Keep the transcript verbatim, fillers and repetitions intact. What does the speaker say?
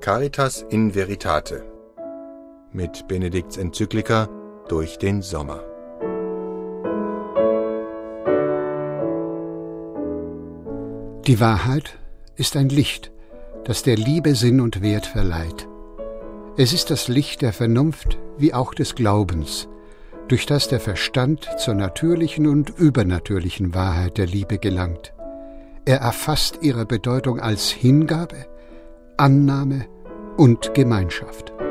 Caritas in Veritate mit Benedikts Enzyklika durch den Sommer. Die Wahrheit ist ein Licht, das der Liebe Sinn und Wert verleiht. Es ist das Licht der Vernunft wie auch des Glaubens, durch das der Verstand zur natürlichen und übernatürlichen Wahrheit der Liebe gelangt. Er erfasst ihre Bedeutung als Hingabe, Annahme und Gemeinschaft.